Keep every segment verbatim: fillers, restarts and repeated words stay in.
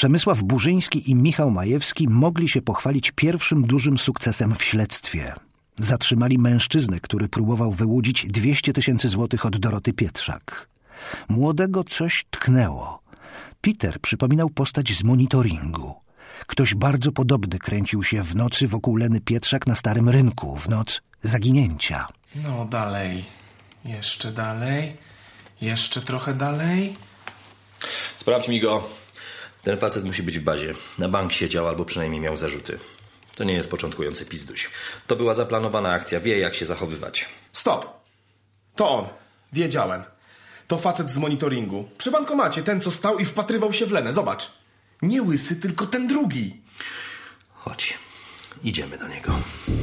Przemysław Burzyński i Michał Majewski mogli się pochwalić pierwszym dużym sukcesem w śledztwie. Zatrzymali mężczyznę, który próbował wyłudzić dwieście tysięcy złotych od Doroty Pietrzak. Młodego coś tknęło. Peter przypominał postać z monitoringu. Ktoś bardzo podobny kręcił się w nocy wokół Leny Pietrzak na Starym Rynku, w noc zaginięcia. No dalej, jeszcze dalej, jeszcze trochę dalej. Sprawdź mi go. Ten facet musi być w bazie. Na bank siedział albo przynajmniej miał zarzuty. To nie jest początkujący pizduś. To była zaplanowana akcja, wie jak się zachowywać. Stop! To on. Wiedziałem. To facet z monitoringu. Przy bankomacie, ten co stał i wpatrywał się w Lenę. Zobacz. Nie łysy, tylko ten drugi. Chodź, idziemy do niego.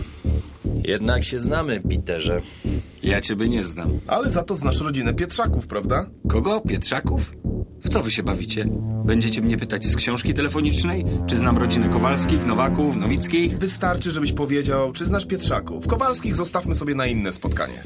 Jednak się znamy, Peterze. Ja ciebie nie znam. Ale za to znasz rodzinę Pietrzaków, prawda? Kogo? Pietrzaków? W co wy się bawicie? Będziecie mnie pytać z książki telefonicznej? Czy znam rodzinę Kowalskich, Nowaków, Nowickich? Wystarczy, żebyś powiedział, czy znasz Pietrzaków. Kowalskich zostawmy sobie na inne spotkanie.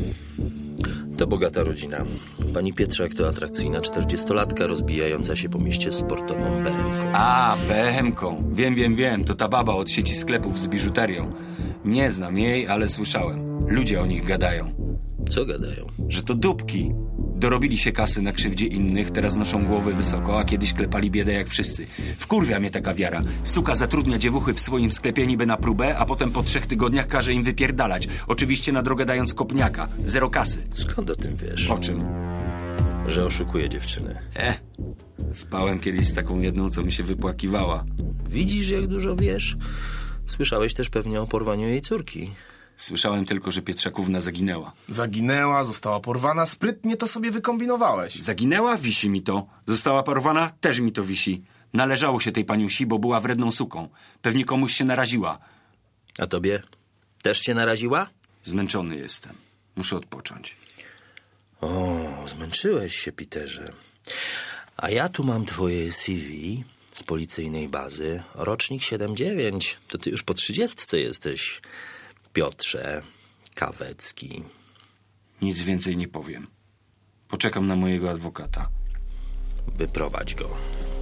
To bogata rodzina. Pani Pietrzak to atrakcyjna czterdziestolatka rozbijająca się po mieście sportową B M ką. A, B M ką. Wiem, wiem, wiem. To ta baba od sieci sklepów z biżuterią. Nie znam jej, ale słyszałem. Ludzie o nich gadają. Co gadają? Że to dupki. Dorobili się kasy na krzywdzie innych, teraz noszą głowy wysoko, a kiedyś klepali biedę jak wszyscy. Wkurwia mnie taka wiara. Suka zatrudnia dziewuchy w swoim sklepie niby na próbę, a potem po trzech tygodniach każe im wypierdalać. Oczywiście na drogę dając kopniaka. Zero kasy. Skąd o tym wiesz? O czym? Że oszukuje dziewczyny. E, spałem kiedyś z taką jedną, co mi się wypłakiwała. Widzisz, jak dużo wiesz? Słyszałeś też pewnie o porwaniu jej córki. Słyszałem tylko, że Pietrzakówna zaginęła. Zaginęła, została porwana. Sprytnie to sobie wykombinowałeś. Zaginęła? Wisi mi to. Została porwana? Też mi to wisi. Należało się tej paniusi, bo była wredną suką. Pewnie komuś się naraziła. A tobie? Też się naraziła? Zmęczony jestem. Muszę odpocząć. O, zmęczyłeś się, Peterze. A ja tu mam twoje C V z policyjnej bazy. Rocznik siedem dziewięć. To ty już po trzydziestce jesteś. Piotrze Kawecki. Nic więcej nie powiem. Poczekam na mojego adwokata. Wyprowadź go.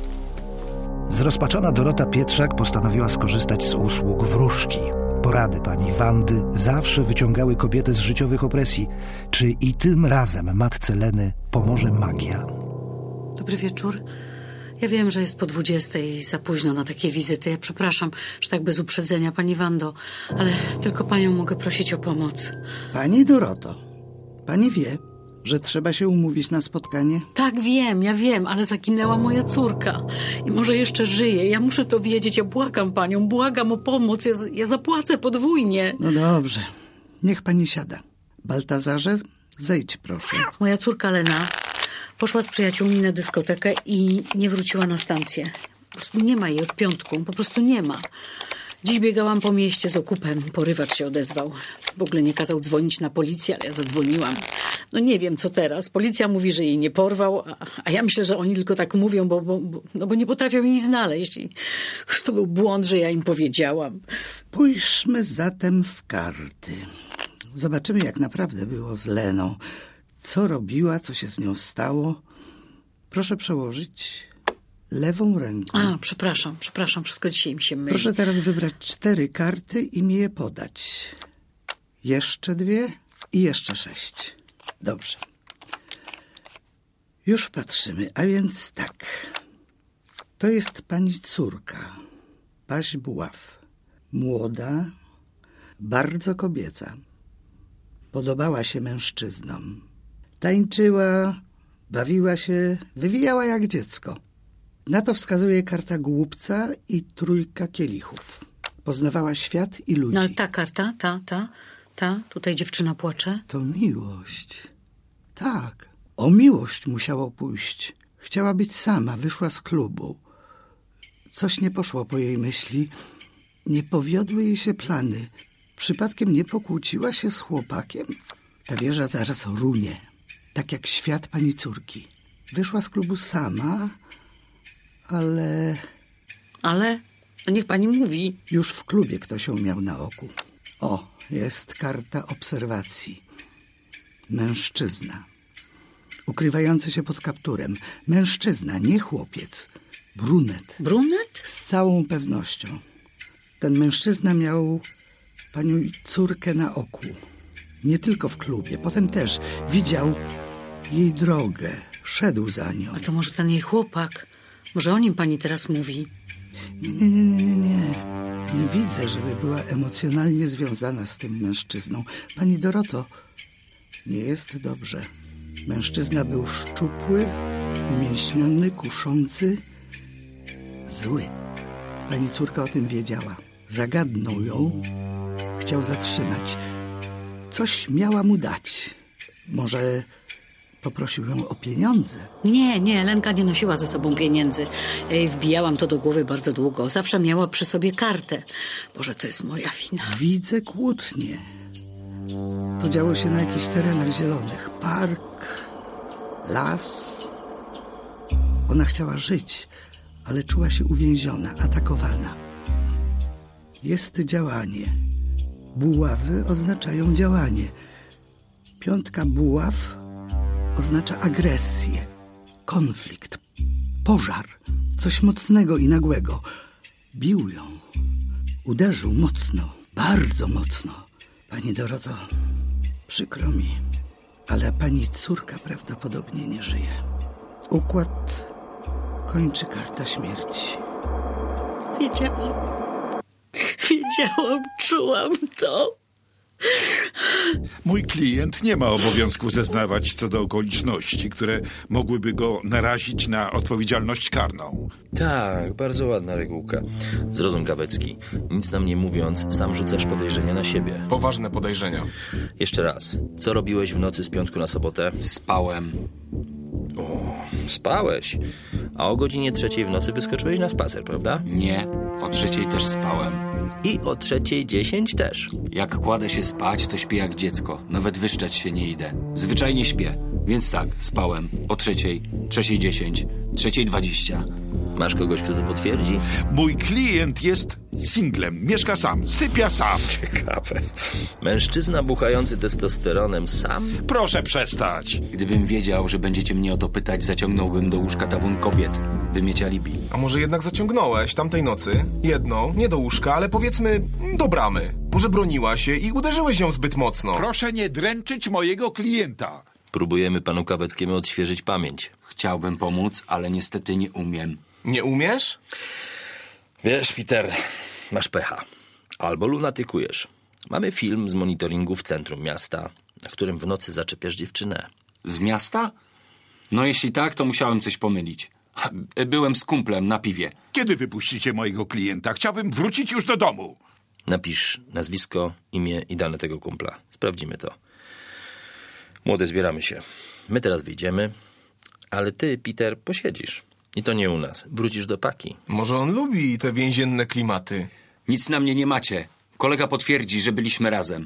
Zrozpaczona Dorota Pietrzak postanowiła skorzystać z usług wróżki. Porady pani Wandy zawsze wyciągały kobietę z życiowych opresji. Czy i tym razem matce Leny pomoże magia? Dobry wieczór. Ja wiem, że jest po dwudziestej i za późno na takie wizyty. Ja przepraszam, że tak bez uprzedzenia, pani Wando, ale tylko panią mogę prosić o pomoc. Pani Doroto, pani wie, że trzeba się umówić na spotkanie? Tak, wiem, ja wiem, ale zaginęła moja córka. I może jeszcze żyje. Ja muszę to wiedzieć. Ja błagam panią, błagam o pomoc. Ja, ja zapłacę podwójnie. No dobrze, niech pani siada. Baltazarze, zejdź proszę. Moja córka Lena poszła z przyjaciółmi na dyskotekę i nie wróciła na stację. Po prostu nie ma jej od piątku. Po prostu nie ma. Dziś biegałam po mieście z okupem. Porywacz się odezwał. W ogóle nie kazał dzwonić na policję, ale ja zadzwoniłam. No nie wiem, co teraz. Policja mówi, że jej nie porwał, a, a ja myślę, że oni tylko tak mówią, bo, bo, bo, no bo nie potrafią jej znaleźć. I to był błąd, że ja im powiedziałam. Spójrzmy zatem w karty. Zobaczymy, jak naprawdę było z Leną. Co robiła, co się z nią stało. Proszę przełożyć lewą ręką. A, przepraszam, przepraszam, wszystko dzisiaj mi się myli. Proszę teraz wybrać cztery karty i mi je podać. Jeszcze dwie i jeszcze sześć. Dobrze. Już patrzymy, a więc tak. To jest pani córka, Paź Buław. Młoda, bardzo kobieca. Podobała się mężczyznom. Tańczyła, bawiła się, wywijała jak dziecko. Na to wskazuje karta głupca i trójka kielichów. Poznawała świat i ludzi. No ale ta karta, ta, ta, ta, tutaj dziewczyna płacze. To miłość. Tak, o miłość musiało pójść. Chciała być sama, wyszła z klubu. Coś nie poszło po jej myśli. Nie powiodły jej się plany. Przypadkiem nie pokłóciła się z chłopakiem? Ta wieża zaraz runie. Tak jak świat pani córki. Wyszła z klubu sama, ale... Ale? No niech pani mówi. Już w klubie ktoś ją miał na oku. O, jest karta obserwacji. Mężczyzna. Ukrywający się pod kapturem. Mężczyzna, nie chłopiec. Brunet. Brunet? Z całą pewnością. Ten mężczyzna miał panią córkę na oku. Nie tylko w klubie, potem też widział jej drogę. Szedł za nią. A to może ten jej chłopak? Może o nim pani teraz mówi? Nie, nie, nie, nie, nie, nie. Nie widzę, żeby była emocjonalnie związana z tym mężczyzną. Pani Doroto, nie jest dobrze. Mężczyzna był szczupły, umięśniony, kuszący, zły. Pani córka o tym wiedziała. Zagadnął ją, chciał zatrzymać. Coś miała mu dać. Może poprosił ją o pieniądze. Nie, nie, Lenka nie nosiła ze sobą pieniędzy. Ja jej wbijałam to do głowy bardzo długo. Zawsze miała przy sobie kartę. Boże, to jest moja wina. Widzę kłótnie. To działo się na jakichś terenach zielonych. Park, las. Ona chciała żyć, ale czuła się uwięziona, atakowana. Jest działanie. Buławy oznaczają działanie. Piątka buław oznacza agresję, konflikt, pożar, coś mocnego i nagłego. Bił ją, uderzył mocno, bardzo mocno. Pani Doroto, przykro mi, ale pani córka prawdopodobnie nie żyje. Układ kończy karta śmierci. Wiedziałam. Wiedziałam, czułam to. Mój klient nie ma obowiązku zeznawać co do okoliczności, które mogłyby go narazić na odpowiedzialność karną. Tak, bardzo ładna regułka. Zrozum, Kawecki. Nic nam nie mówiąc, sam rzucasz podejrzenia na siebie. Poważne podejrzenia. Jeszcze raz. Co robiłeś w nocy z piątku na sobotę? Spałem. O, spałeś. A o godzinie trzeciej w nocy wyskoczyłeś na spacer, prawda? Nie, o trzeciej też spałem. I o trzeciej dziesięć też. Jak kładę się spać, to śpię jak dziecko. Nawet wyszczać się nie idę. Zwyczajnie śpię. Więc tak, spałem o trzeciej, trzeciej dziesięć, trzeciej dwadzieścia. Masz kogoś, kto to potwierdzi? Mój klient jest singlem, mieszka sam, sypia sam. Ciekawe. Mężczyzna buchający testosteronem sam? Proszę przestać. Gdybym wiedział, że będziecie mnie o to pytać, zaciągnąłbym do łóżka tabun kobiet, by mieć alibi. A może jednak zaciągnąłeś tamtej nocy? Jedną, nie do łóżka, ale powiedzmy do bramy. Może broniła się i uderzyłeś ją zbyt mocno. Proszę nie dręczyć mojego klienta. Próbujemy panu Kaweckiemu odświeżyć pamięć. Chciałbym pomóc, ale niestety nie umiem. Nie umiesz? Wiesz, Peter, masz pecha. Albo lunatykujesz. Mamy film z monitoringu w centrum miasta, na którym w nocy zaczepiasz dziewczynę. Z miasta? No jeśli tak, to musiałem coś pomylić. Byłem z kumplem na piwie. Kiedy wypuścicie mojego klienta? Chciałbym wrócić już do domu. Napisz nazwisko, imię i dane tego kumpla. Sprawdzimy to. Młody, zbieramy się. My teraz wyjdziemy, ale ty, Peter, posiedzisz. I to nie u nas. Wrócisz do Paki. Może on lubi te więzienne klimaty. Nic na mnie nie macie. Kolega potwierdzi, że byliśmy razem.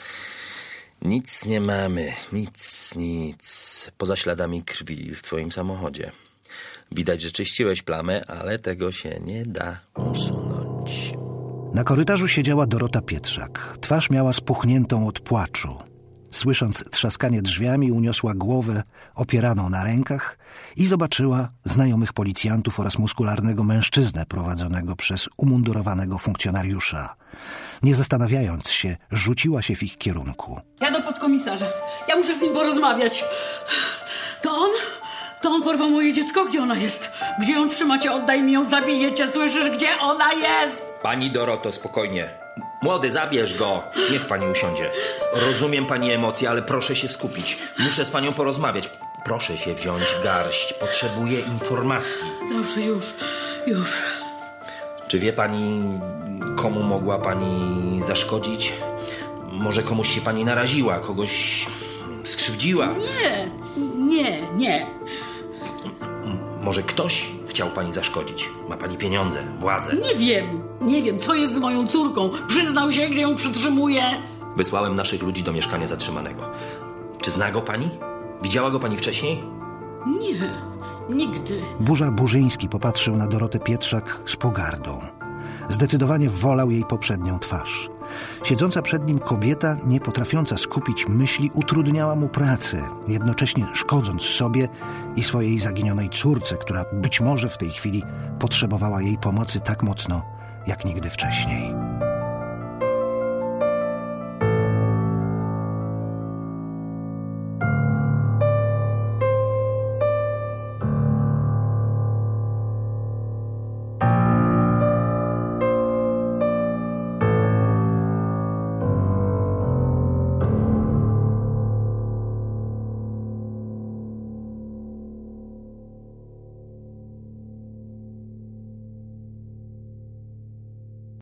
Nic nie mamy. Nic, nic. Poza śladami krwi w twoim samochodzie. Widać, że czyściłeś plamę, ale tego się nie da usunąć. Na korytarzu siedziała Dorota Pietrzak. Twarz miała spuchniętą od płaczu. Słysząc trzaskanie drzwiami, uniosła głowę opieraną na rękach i zobaczyła znajomych policjantów oraz muskularnego mężczyznę prowadzonego przez umundurowanego funkcjonariusza. Nie zastanawiając się, rzuciła się w ich kierunku. Ja do podkomisarza. Ja muszę z nim porozmawiać. To on? To on porwał moje dziecko? Gdzie ona jest? Gdzie ją trzymacie? Oddaj mi ją, zabiję cię. Słyszysz, gdzie ona jest? Pani Doroto, spokojnie. Młody, zabierz go. Niech pani usiądzie. Rozumiem pani emocje, ale proszę się skupić. Muszę z panią porozmawiać. Proszę się wziąć w garść. Potrzebuję informacji. Dobrze, już, już. Czy wie pani, komu mogła pani zaszkodzić? Może komuś się pani naraziła, kogoś skrzywdziła? Nie, nie, nie. Może ktoś chciał pani zaszkodzić? Ma pani pieniądze, władzę? Nie wiem, nie wiem, co jest z moją córką. Przyznał się, gdzie ją przytrzymuje. Wysłałem naszych ludzi do mieszkania zatrzymanego. Czy zna go pani? Widziała go pani wcześniej? Nie, nigdy. Burza Burzyński popatrzył na Dorotę Pietrzak z pogardą. Zdecydowanie wolał jej poprzednią twarz. Siedząca przed nim kobieta, nie potrafiąca skupić myśli, utrudniała mu pracę, jednocześnie szkodząc sobie i swojej zaginionej córce, która być może w tej chwili potrzebowała jej pomocy tak mocno, jak nigdy wcześniej.